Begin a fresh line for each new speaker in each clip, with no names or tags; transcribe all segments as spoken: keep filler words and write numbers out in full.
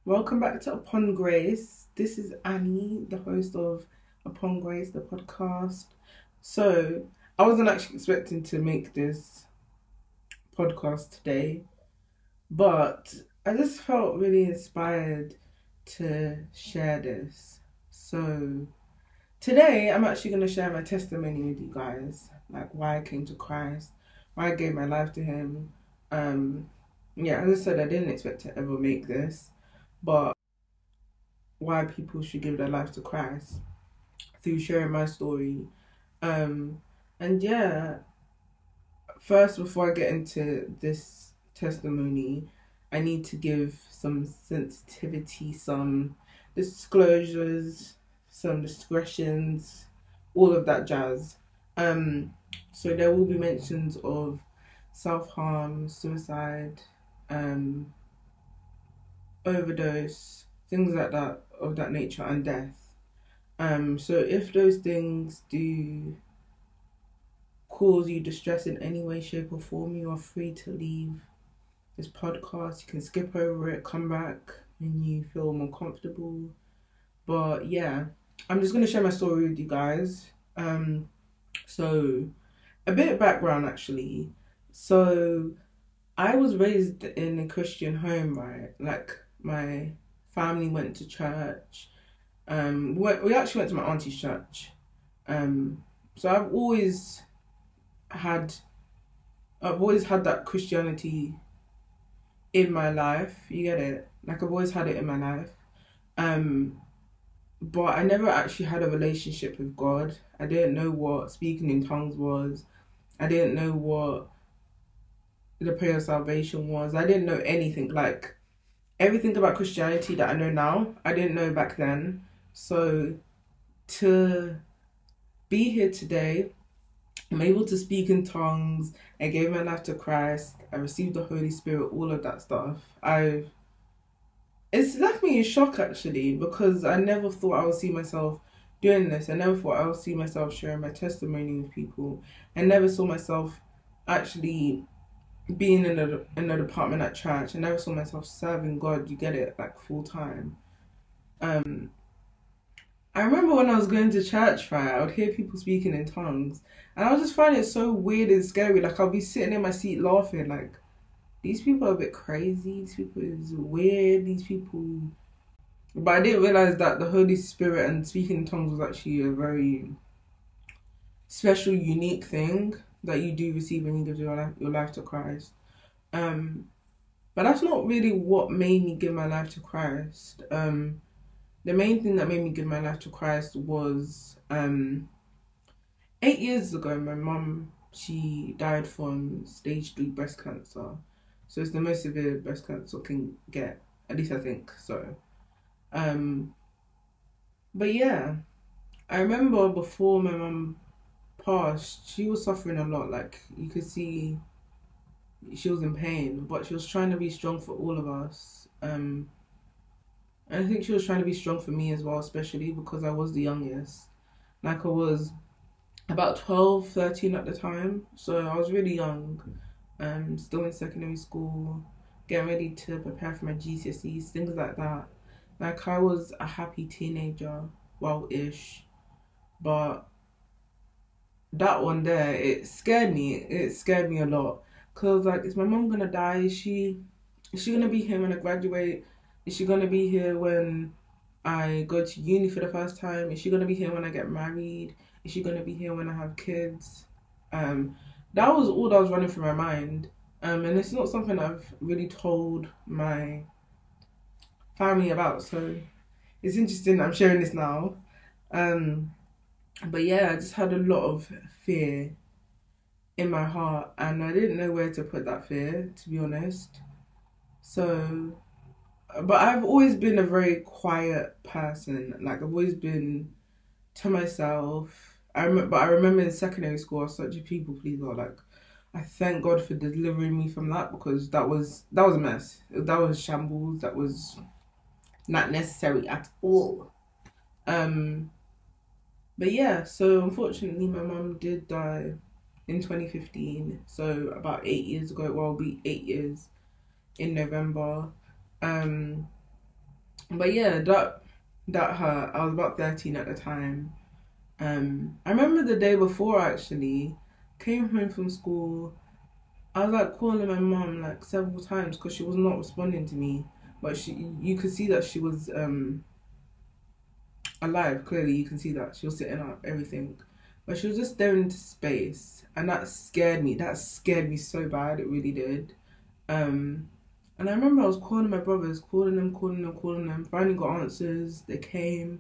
Welcome back to Upon Grace. This is Annie, the host of Upon Grace, the podcast. So, I wasn't actually expecting to make this podcast today, but I just felt really inspired to share this. So, today I'm actually going to share my testimony with you guys, like why I came to Christ, why I gave my life to Him. Um, yeah, as I said, I didn't expect to ever make this, but why people should give their life to Christ through sharing my story. Um, and yeah, first, before I get into this testimony, I need to give some sensitivity, some disclosures, some discretions, all of that jazz. Um, so there will be mentions of self-harm, suicide, um, overdose, things like that of that nature, and death. Um, so if those things do cause you distress in any way, shape, or form, you are free to leave this podcast. You can skip over it, come back when you feel more comfortable. But yeah, I'm just gonna share my story with you guys. Um, so a bit of background actually. So I was raised in a Christian home, right? Like my family went to church. Um, we, we actually went to my auntie's church. Um, so I've always had, I've always had that Christianity in my life. You get it? Like I've always had it in my life. Um, but I never actually had a relationship with God. I didn't know what speaking in tongues was. I didn't know what the prayer of salvation was. I didn't know anything. Like everything about Christianity that I know now, I didn't know back then. So to be here today, I'm able to speak in tongues. I gave my life to Christ. I received the Holy Spirit, all of that stuff. I've It's left me in shock actually, because I never thought I would see myself doing this. I never thought I would see myself sharing my testimony with people. I never saw myself actually being in a in a department at church. I never saw myself serving God. You get it, like full time. Um, I remember when I was going to church, right, I would hear people speaking in tongues, and I would just find it so weird and scary. Like I'll be sitting in my seat laughing, like these people are a bit crazy. These people is weird. These people, but I didn't realize that the Holy Spirit and speaking in tongues was actually a very special, unique thing that you do receive when you give your life your life to Christ. Um, but that's not really what made me give my life to Christ. Um, the main thing that made me give my life to Christ was um eight years ago. My mum, she died from stage three breast cancer, so it's the most severe breast cancer can get. At least I think so. Um, but yeah, I remember before my mum passed, she was suffering a lot. Like you could see, she was in pain, but she was trying to be strong for all of us. Um, and I think she was trying to be strong for me as well, especially because I was the youngest. Like I was about twelve, thirteen at the time, so I was really young. Um, still in secondary school, getting ready to prepare for my G C S Es, things like that. Like I was a happy teenager, well-ish, but that one there, it scared me. It scared me a lot. Cause like, is my mom gonna die? Is she, is she gonna be here when I graduate? Is she gonna be here when I go to uni for the first time? Is she gonna be here when I get married? Is she gonna be here when I have kids? Um, that was all that was running through my mind. Um, and it's not something I've really told my family about. So it's interesting that I'm sharing this now. Um, but yeah, I just had a lot of fear in my heart, and I didn't know where to put that fear, to be honest. So, but I've always been a very quiet person. Like I've always been to myself. I remember, but I remember in secondary school, I was such a people pleaser. Like I thank God for delivering me from that, because that was that was a mess. That was shambles. That was not necessary at all. Um, but yeah, so unfortunately, my mum did die in twenty fifteen. So about eight years ago. Well, it'll be eight years in November. Um, But yeah, that that hurt. I was about thirteen at the time. Um, I remember the day before actually, came home from school. I was like calling my mom like several times because she was not responding to me. But she, you could see that she was um alive. Clearly, you can see that she was sitting up, everything. But she was just staring into space, and that scared me. That scared me so bad. It really did. Um, and I remember I was calling my brothers, calling them, calling them, calling them. Finally got answers. They came.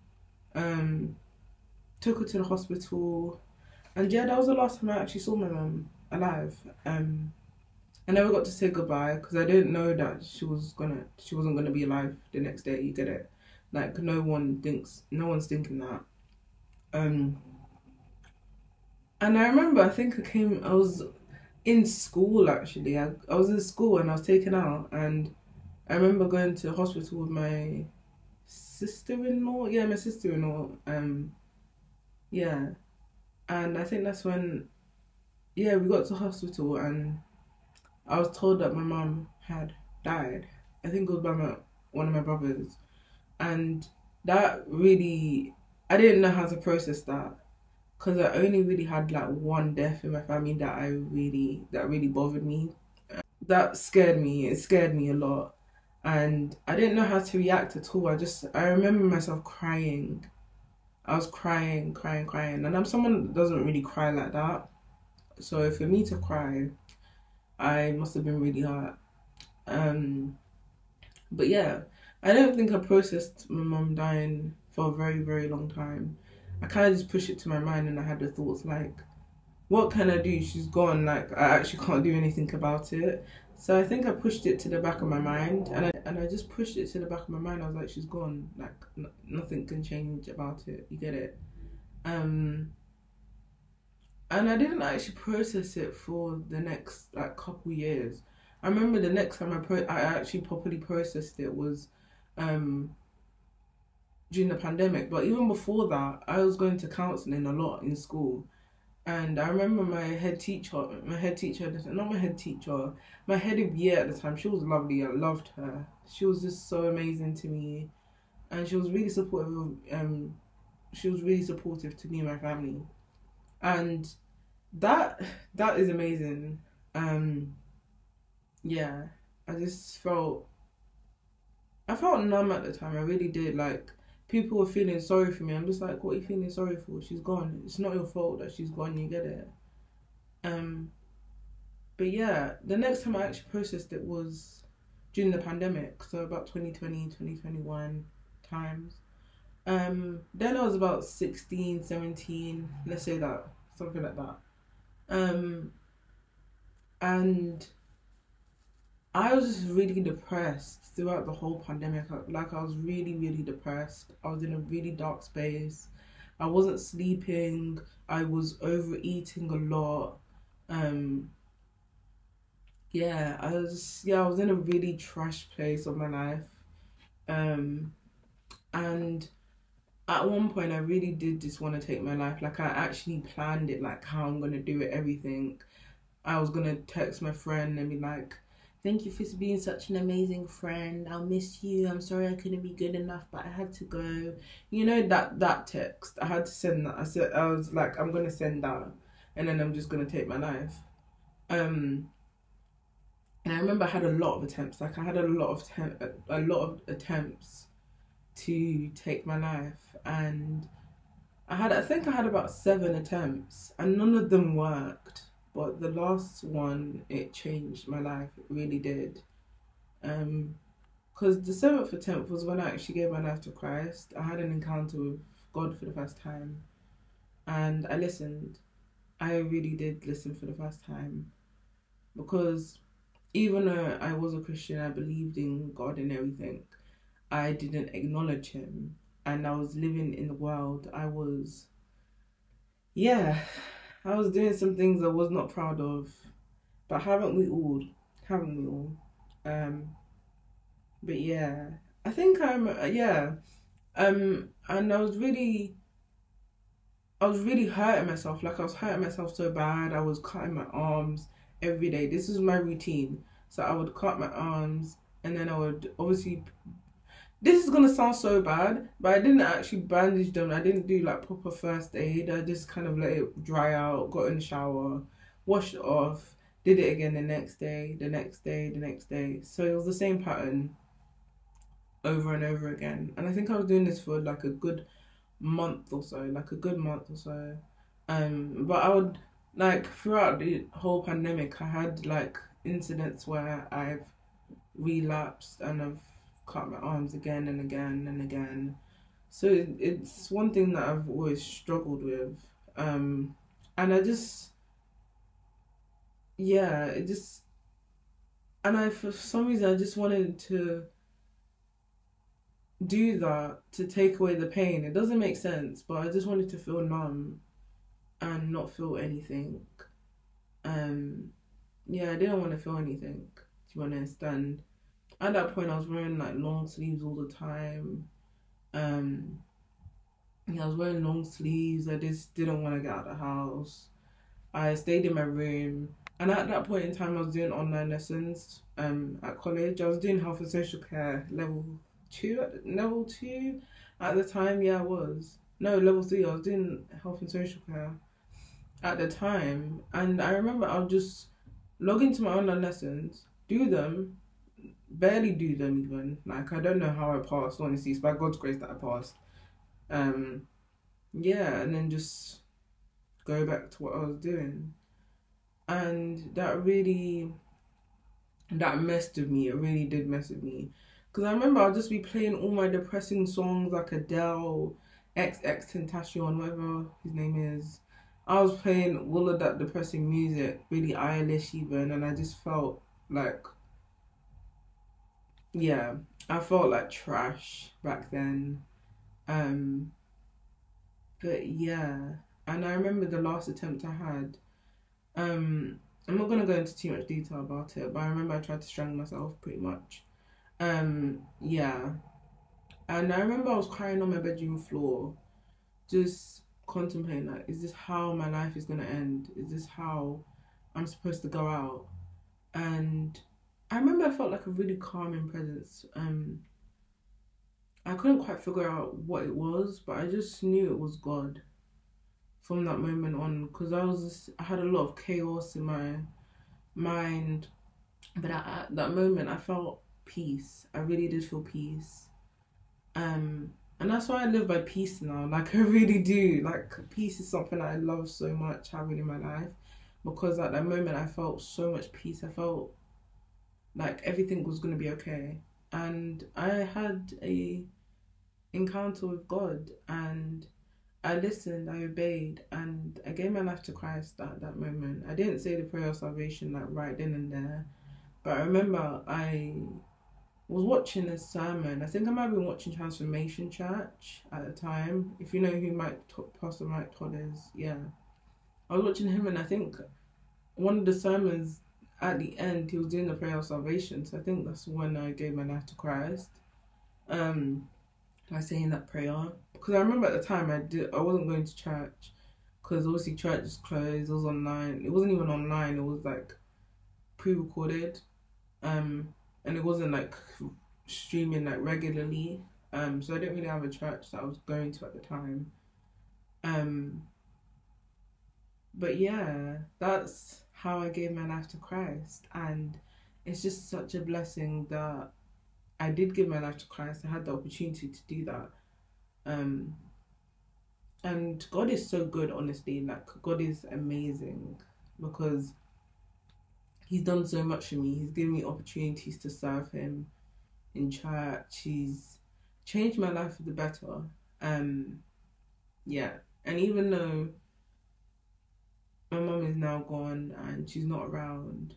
Um, took her to the hospital, and yeah, that was the last time I actually saw my mum alive. Um, I never got to say goodbye because I didn't know that she was gonna, she wasn't gonna be alive the next day. You get it? Like no one thinks, no one's thinking that. Um, and I remember, I think I came, I was in school actually. I, I was in school and I was taken out, and I remember going to the hospital with my sister-in-law. Yeah, my sister-in-law. Um, yeah, and I think that's when, yeah, we got to hospital and I was told that my mum had died. I think it was by my one of my brothers, and that really, I didn't know how to process that because I only really had like one death in my family that I really that really bothered me. That scared me. It scared me a lot, and I didn't know how to react at all. I just I remember myself crying. I was crying, crying, crying, and I'm someone that doesn't really cry like that. So for me to cry, I must have been really hurt. Um, but yeah, I don't think I processed my mum dying for a very, very long time. I kind of just pushed it to my mind, and I had the thoughts like, what can I do? She's gone. Like I actually can't do anything about it. So I think I pushed it to the back of my mind, and I and I just pushed it to the back of my mind. I was like, she's gone. Like n- nothing can change about it. You get it? Um, and I didn't actually process it for the next like couple years. I remember the next time I pro- I actually properly processed it was um during the pandemic. But even before that, I was going to counselling a lot in school. And I remember my head teacher, my head teacher, not my head teacher, my head of year at the time, she was lovely. I loved her. She was just so amazing to me. And she was really supportive of, um, she was really supportive to me and my family. And that, that is amazing. Um, yeah, I just felt, I felt numb at the time. I really did. Like, people were feeling sorry for me. I'm just like, what are you feeling sorry for? She's gone. It's not your fault that she's gone. You get it? Um, but yeah, the next time I actually processed it was during the pandemic. So about twenty twenty, twenty twenty-one times. Um, then I was about sixteen, seventeen, let's say that, something like that. Um, and I was just really depressed throughout the whole pandemic. Like I was really, really depressed. I was in a really dark space. I wasn't sleeping. I was overeating a lot. Um, yeah, I was yeah, I was in a really trash place of my life. Um, and at one point, I really did just want to take my life. Like I actually planned it, like how I'm gonna do it, everything. I was gonna text my friend and be like, thank you for being such an amazing friend. I'll miss you. I'm sorry I couldn't be good enough, but I had to go. You know that that text. I had to send that. I said I was like, I'm gonna send that, and then I'm just gonna take my life. Um, and I remember I had a lot of attempts. Like I had a lot of tem- a lot of attempts to take my life, and I had I think I had about seven attempts, and none of them worked. But the last one, it changed my life. It really did. Um, because the seventh attempt was when I actually gave my life to Christ. I had an encounter with God for the first time, and I listened. I really did listen for the first time because even though I was a Christian, I believed in God and everything, I didn't acknowledge Him, and I was living in the world. I was, yeah, I was doing some things I was not proud of, but haven't we all? Haven't we all? Um, but yeah, I think I'm, uh, yeah, um, and I was really, I was really hurting myself. Like I was hurting myself so bad. I was cutting my arms every day. This was my routine. So I would cut my arms, and then I would obviously this is gonna sound so bad, but I didn't actually bandage them. I didn't do like proper first aid. I just kind of let it dry out, got in the shower, washed it off, did it again the next day, the next day, the next day. So it was the same pattern over and over again. And I think I was doing this for like a good month or so, like a good month or so. Um, but I would like throughout the whole pandemic, I had like incidents where I've relapsed and I've cut my arms again and again and again. So it, it's one thing that I've always struggled with. Um, and I just, yeah, it just, and I, for some reason, I just wanted to do that to take away the pain. It doesn't make sense, but I just wanted to feel numb and not feel anything. Um, yeah, I didn't want to feel anything, to be honest. And at that point, I was wearing like long sleeves all the time. Um, yeah, I was wearing long sleeves. I just didn't want to get out of the house. I stayed in my room. And at that point in time, I was doing online lessons um, at college. I was doing health and social care level two, level two at the time. Yeah, I was. No, level three. I was doing health and social care at the time. And I remember I would just log into my online lessons, do them, barely do them even. Like, I don't know how I passed, honestly. It's by God's grace that I passed. Um, yeah, and then just go back to what I was doing. And that really, that messed with me. It really did mess with me. Because I remember I'd just be playing all my depressing songs like Adele, X X Tentacion, whatever his name is. I was playing all of that depressing music, Billie Eilish even, and I just felt like, yeah, I felt like trash back then. Um, but yeah, and I remember the last attempt I had. Um, I'm not gonna go into too much detail about it, but I remember I tried to strangle myself pretty much. Um, yeah, and I remember I was crying on my bedroom floor, just contemplating like, is this how my life is gonna end? Is this how I'm supposed to go out? And I remember I felt like a really calming presence. Um, I couldn't quite figure out what it was, but I just knew it was God from that moment on, because I was just, I had a lot of chaos in my mind, but at, at that moment I felt peace. I really did feel peace. Um, and that's why I live by peace now. Like, I really do. Like, peace is something I love so much having in my life, because at that moment I felt so much peace. I felt like everything was gonna be okay, and I had a encounter with God, and I listened, I obeyed, and I gave my life to Christ at that moment. I didn't say the prayer of salvation like right then and there, but I remember I was watching a sermon. I think I might have been watching Transformation Church at the time. If you know who Mike, Pastor Mike Todd is, yeah. I was watching him, and I think one of the sermons at the end, he was doing the prayer of salvation. So I think that's when I gave my life to Christ. Um, by saying that prayer, because I remember at the time I did I wasn't going to church, because obviously church is closed. It was online. It wasn't even online. It was like pre-recorded, um, and it wasn't like streaming like regularly. Um, so I didn't really have a church that I was going to at the time. Um, but yeah, that's how I gave my life to Christ, and it's just such a blessing that I did give my life to Christ. I had the opportunity to do that. Um, and God is so good, honestly. Like, God is amazing, because He's done so much for me. He's given me opportunities to serve Him in church. He's changed my life for the better. Um, yeah. And even though my mum is now gone and she's not around,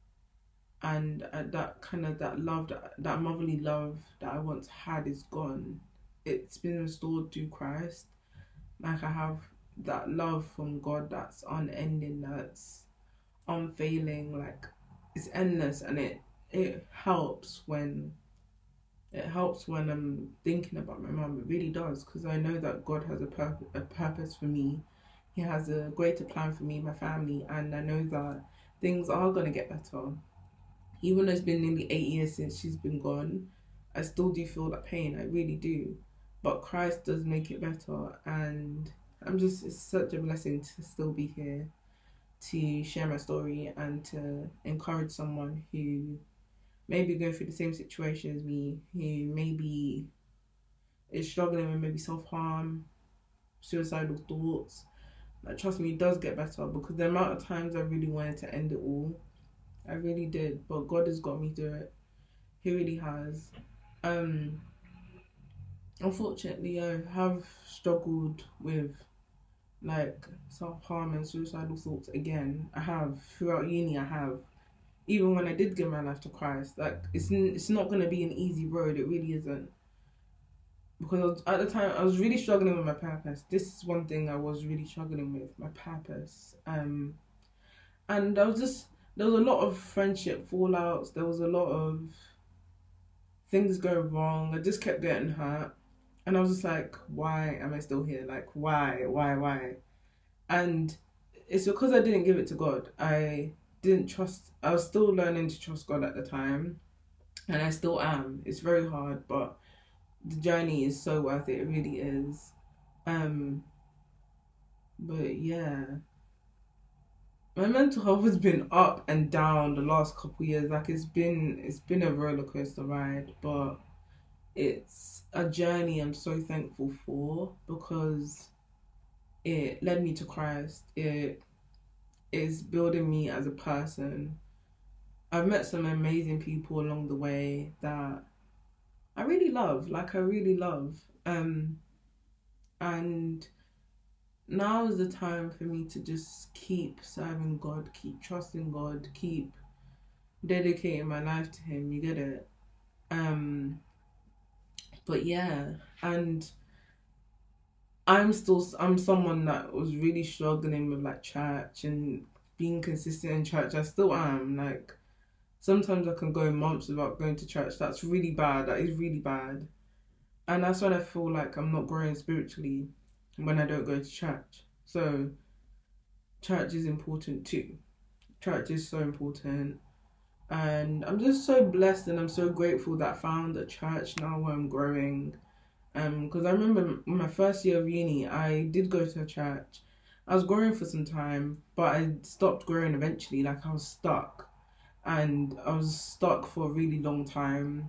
and uh, that kind of that love, that, that motherly love that I once had is gone. It's been restored through Christ. Like, I have that love from God that's unending, that's unfailing. Like, it's endless, and it it helps when it helps when I'm thinking about my mum. It really does, because I know that God has a purpose a purpose for me. He has a greater plan for me, my family, and I know that things are gonna get better. Even though it's been nearly eight years since she's been gone, I still do feel that pain. I really do. But Christ does make it better. And I'm just, it's such a blessing to still be here to share my story and to encourage someone who may be going through the same situation as me, who maybe is struggling with maybe self harm, suicidal thoughts. Like, trust me, it does get better, because the amount of times I really wanted to end it all, I really did. But God has got me through it. He really has. Um, unfortunately, I have struggled with like self harm and suicidal thoughts again. I have throughout uni. I have, even when I did give my life to Christ. Like, it's it's not gonna be an easy road. It really isn't. Because I was, at the time, I was really struggling with my purpose. This is one thing I was really struggling with, my purpose. Um, and I was just, there was a lot of friendship fallouts. There was a lot of things going wrong. I just kept getting hurt. And I was just like, why am I still here? Like, why, why, why? And it's because I didn't give it to God. I didn't trust, I was still learning to trust God at the time. And I still am. It's very hard, but the journey is so worth it. It really is. Um, but yeah, my mental health has been up and down the last couple years. Like, it's been it's been a roller coaster ride, but it's a journey I'm so thankful for, because it led me to Christ. It is building me as a person. I've met some amazing people along the way that I really love, like I really love. Um, and now is the time for me to just keep serving God, keep trusting God, keep dedicating my life to Him. You get it? Um, but yeah, and I'm still, I'm someone that was really struggling with like church and being consistent in church. I still am. Like, sometimes I can go months without going to church. That's really bad. That is really bad. And that's when I feel like I'm not growing spiritually, when I don't go to church. So church is important too. Church is so important. And I'm just so blessed, and I'm so grateful that I found a church now where I'm growing. Um, because I remember in my first year of uni, I did go to a church. I was growing for some time, but I stopped growing eventually. Like, I was stuck. And I was stuck for a really long time.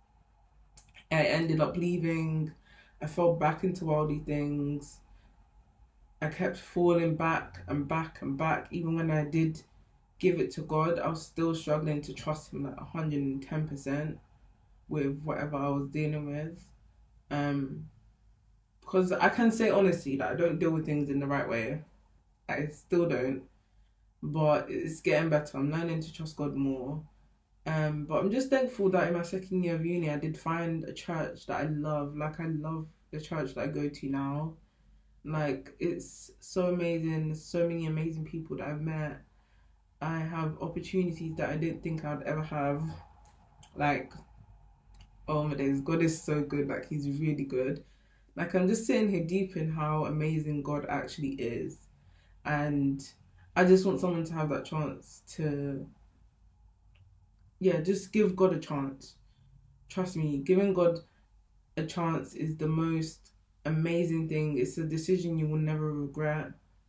I ended up leaving. I fell back into worldly things. I kept falling back and back and back. Even when I did give it to God, I was still struggling to trust Him like one hundred ten percent with whatever I was dealing with. Um, because I can say honestly that I don't deal with things in the right way. I still don't. But it's getting better. I'm learning to trust God more. Um, but I'm just thankful that in my second year of uni, I did find a church that I love. Like, I love the church that I go to now. Like, it's so amazing. There's so many amazing people that I've met. I have opportunities that I didn't think I'd ever have. Like, oh my days, God is so good. Like, He's really good. Like, I'm just sitting here deep in how amazing God actually is. And I just want someone to have that chance to, yeah, just give God a chance. Trust me, giving God a chance is the most amazing thing. It's a decision you will never regret.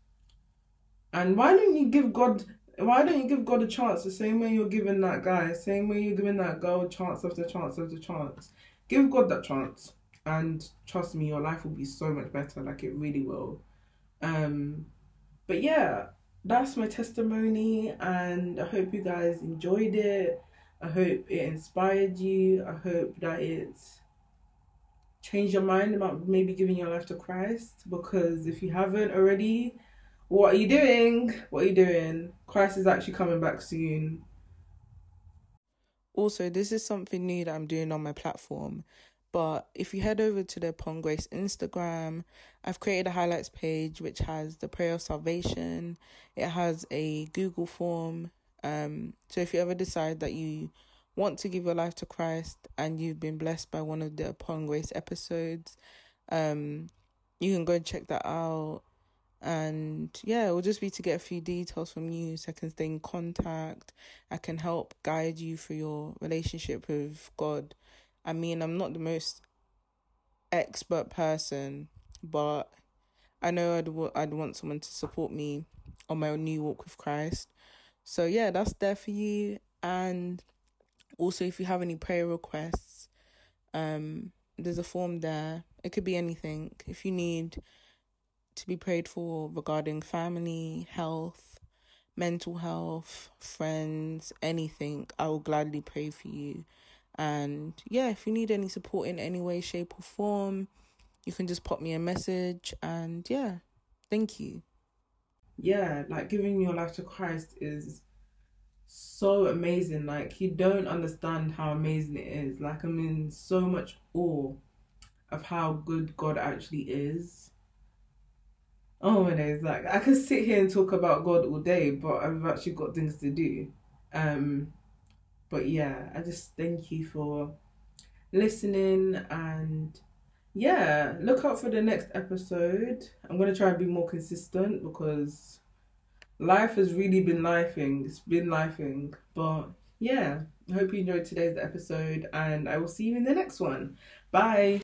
And why don't you give God, why don't you give God a chance the same way you're giving that guy, same way you're giving that girl chance after chance after chance. Give God that chance. And trust me, your life will be so much better. Like, it really will. Um, but yeah, that's my testimony, and I hope you guys enjoyed it. I hope it inspired you. I hope that it's changed your mind about maybe giving your life to Christ, because if you haven't already, what are you doing? What are you doing? Christ is actually coming back soon. Also, this is something new that I'm doing on my platform. But if you head over to the Upon Grace Instagram, I've created a highlights page which has the prayer of salvation. It has a Google form. Um, so if you ever decide that you want to give your life to Christ and you've been blessed by one of the Upon Grace episodes, um, you can go and check that out. And yeah, it will just be to get a few details from you so I can stay in contact. I can help guide you through your relationship with God. I mean, I'm not the most expert person, but I know I'd, w- I'd want someone to support me on my new walk with Christ. So yeah, that's there for you. And also, if you have any prayer requests, um, there's a form there. It could be anything. If you need to be prayed for regarding family, health, mental health, friends, anything, I will gladly pray for you. And yeah, if you need any support in any way, shape or form, you can just pop me a message. And yeah, thank you. Yeah, like giving your life to Christ is so amazing. Like, you don't understand how amazing it is. Like, I'm in so much awe of how good God actually is. Oh my days, like I could sit here and talk about God all day, but I've actually got things to do. Um, but yeah, I just thank you for listening, and yeah, look out for the next episode. I'm gonna try and be more consistent because life has really been lifing. It's been lifing, but yeah, I hope you enjoyed today's episode, and I will see you in the next one. Bye.